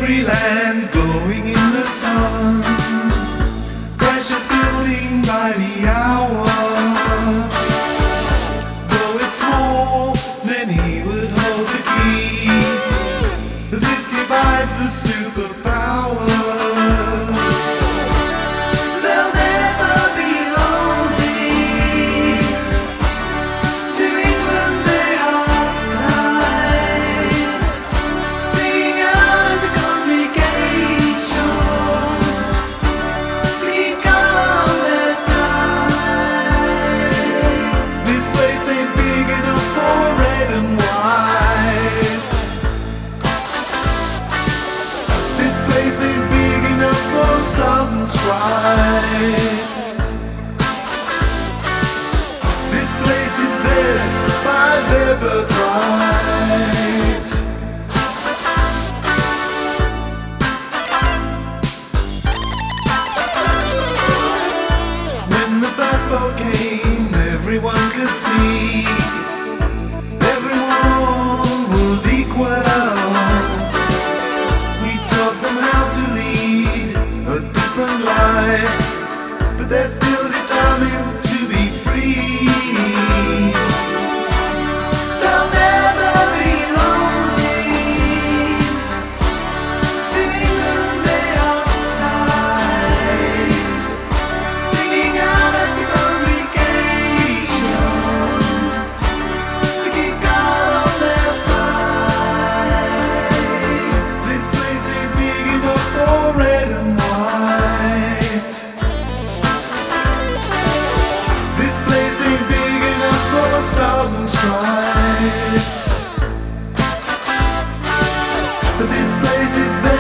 free land glowing in the sun, precious building by the hour. Though it's small, many would hold the key as it divides the superpowers. They'll never be lonely. To England they are tied, singing out at the congregation to keep God on their side. This place ain't big enough for red and white. This place ain't big enough for stars and stripes. This place is theirs by their birthright. When the first boat came, everyone could see everyone was equal. We taught them how to lead a different life, but they're still determined to be free. They'll never be lonely. To England they are tied, singing out at the congregation to keep God on their side. This place ain't big enough for red and white. This place ain't big enough for stars and stripes. But this place is there